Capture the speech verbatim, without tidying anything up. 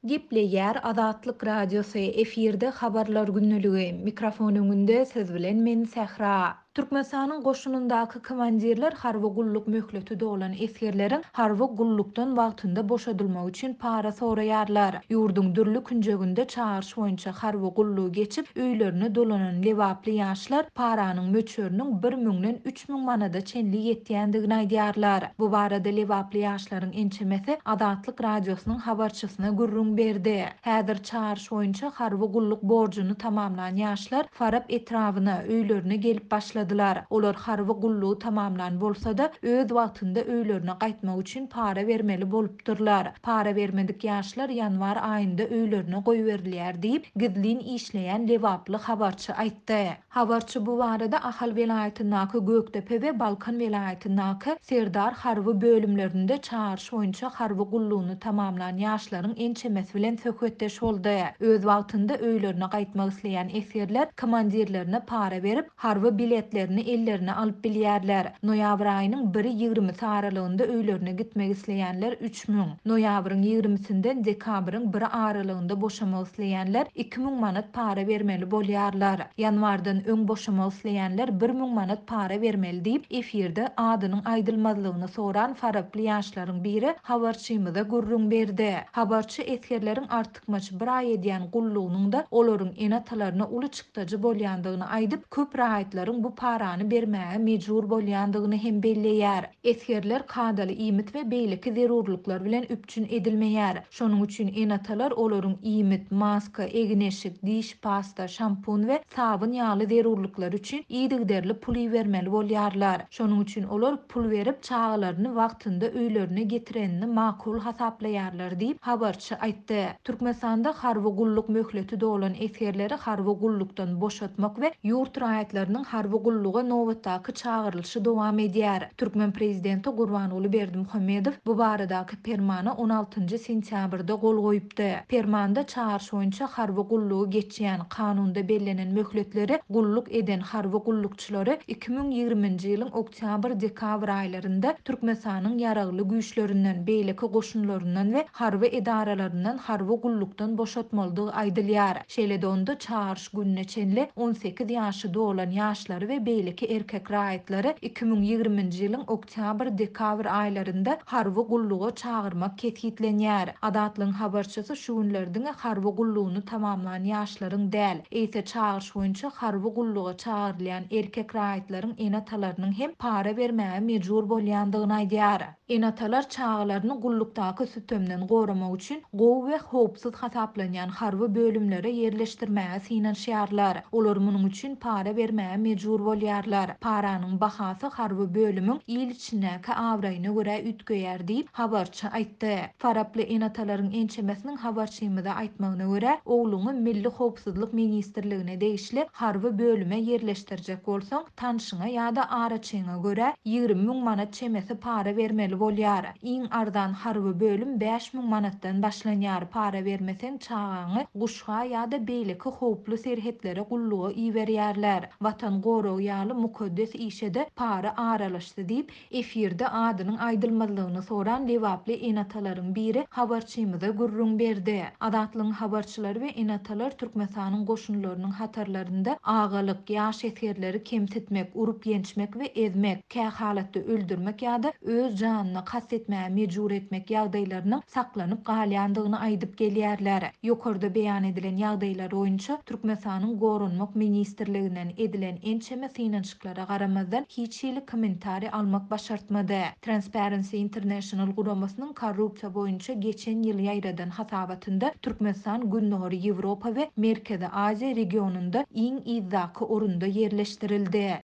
Gepleýär Azatlyk Radiosu efirde habarlar günnüligi. Mikrofon öňünde söz bilen men Sähra. Türkmenistanyň goşunundaky komandirler harby gulluk möhleti dolan esirlerin harby gullukdan wagtynda boşadylmagy üçin para soraýarlar. Ýurdun dürli künjeginde çağırş boýunça harby gullugy geçip öýlerine dolanan lewaply ýaşlar paranyň möçöriniň bir müňden üç müň manada çenli ýetýändigini aýdýarlar. Bu barada lewaply ýaşlaryň ençemesi Azatlyk Radiosynyň habarçysyna gurrun berdi. Häzir çağırş boýunça harby gulluk borjyny tamamlanan ýaşlar Farab etrawyna öýlerine gelip başladylar. Olar harby gullugy tamamlan bolsa-da öz wagtynda öýlerine gaýtmak üçin para bermeli bolupdyrlar. Para bermedik ýaşlar ýanwar aýynda öýlerine goýberilýär diýip gizlin işleýän lewaply habarçy aýtdy. Habarçy bu barada Ahal welaýatynyňky Gökdepe we Balkan welaýatynyňky Serdar harby bölümlerinde çağırş boýunça harby gullugyny tamamlanan ýaşlaryň ençemesi bilen söhbetdeş boldy. Öz wagtynda öýlerine gaýtmak isleýän esirler komandirlerine para berip harby biletlerini ellerine alyp bilýärler. Noýabr aýynyň biri ýygrymysy aralygynda öýlerine gitmek isleýänler üç müň. Noýabryň ýygrymysinden dekabryň biri aralygynda boşamak isleýänler iki müň manat para bermeli bolýarlar. Ýanwardan öň boşamak isleýänler bir müň manat para bermeli diýip efirde adynyň aýdylmazlygyny soran Farably ýaşlaryň biri habarçymyza gurrun berdi. Habarçy esirleriň artykmaçy bir aý edýän gullugynyň da olaryň enatalaryna uly çykdyjy bolýandygyny aýdyp köp rahatlaryň bu parany bermäge mejbur bolýandygyny hem belleýär. Esirler kadaly iýmit we beýleki zerurluklar bilen üpçün edilmeýär. Şonuň üçin enatalar olaryň iýmit, maska, egneşik, diş pasta, şampun we sabun ýaly zerurluklar üçin iýdigderli pul bermeli bolýarlar. Şonuň üçin olar pul berip çağlaryny wagtynda öýlerine getirenini makul hasaplaýarlar diýip habarçy aýtdy. Türkmenistanda harby gulluk möhleti dolan esirleri harby gullukdan boşatmak we ýurt raýatlarynyň harby gulluga nowatdaky çağırylşy dowam edýär. Türkmen prezidenti Gurbanuly Berdimuhammedow bu baradaky fermana on altynjy sentýabrda gol goýupdy. Fermanda çağırş boýunça harby gullugy geçýän kanunda bellenen möhletleri gulluk eden harby gullukçylary iki müň ýygrymynjy ýylyň oktyabr-dekabr aýlarynda Türkmenistanyň ýaragly güýçlerinden, beýleki goşunlaryndan we harby edaralaryndan harby gullukdan boşatmalydygy aýdylýar. Şeýle-de onda çağırş gününe çenli on sekiz ýaşy dolan ýaşlary we beýleki erkek raýatlary iki müň ýygrymynjy ýylyň oktyabr-dekabr aýlarynda harby gulluga çağırmak ketgitlenýär. Adatlyň habarçysy şu günlerdiň harby gullugyny tamamlanan ýaşlaryň däl, eýse çağırş boýunça harby gulluga çağırylýan erkek raýatlaryň enatalarynyň hem para bermäge mejbur bolýandygyny aýdýar. Enatalar çağlaryny gullukdaky sütömden goramak üçin gowy we howpsuz hasaplanýan harby bölümlere ýerleşdirmäge synanşýarlar. Olar munyň üçin para bermäge mejbur bolýarlar. Paranyň bahasy harby bölümüň ýyl içindäki awraýyna görä ütgeýär diýip habarçy aýtdy. Farably enatalaryň ençemesiniň habarçymyza aýtmagyna görä, ogluny Milli Howpsuzlyk ministrligine degişli harby bölüme ýerleşdirjek bolsaň, tanşyňa ýa-da araçyňa görä ýygrimi müň manat çemesi para bermeli bolýar. Iň arzan harby bölüm beş müň manatdan başlanýar. Para bermeseň çağaňy guşga ýa-da beýleki howply serhetlere gulluga iýberýärler. Watan goragy ýaly mukaddes işede para aralaşdy diýip efirde adynyň aýdylmazlygyny soran lewaply enatalaryň biri habarçymyza gurrun berdi. Adatlyň habarçylary we enatalar Türkmenistanyň goşunlarynyň hatarlarynda agalyk, ýaş esirleri kemsitmek, urup ýençmek we ezmek, kä halatda öldürmek ýa-da öz janyna kastetmäge mejbur etmek ýagdaýlarynyň saklanyp galýandygyny aýdyp gelýärler. Ýokarda beýan edilen ýagdaýlar boýunça Türkmenistanyň Gorunmak ministrliginden edilen ençeme synanşyklara garamazdan hiç ýyly kommentari almak başartmady. Transparency International guramasynyň korrupsiýa boýunça geçen ýyl ýaýradan hasabatynda Türkmenistan Günnähori Ýewropa we Merkezi Aziýa regionunda iň izzaky orunda ýerleşdirildi.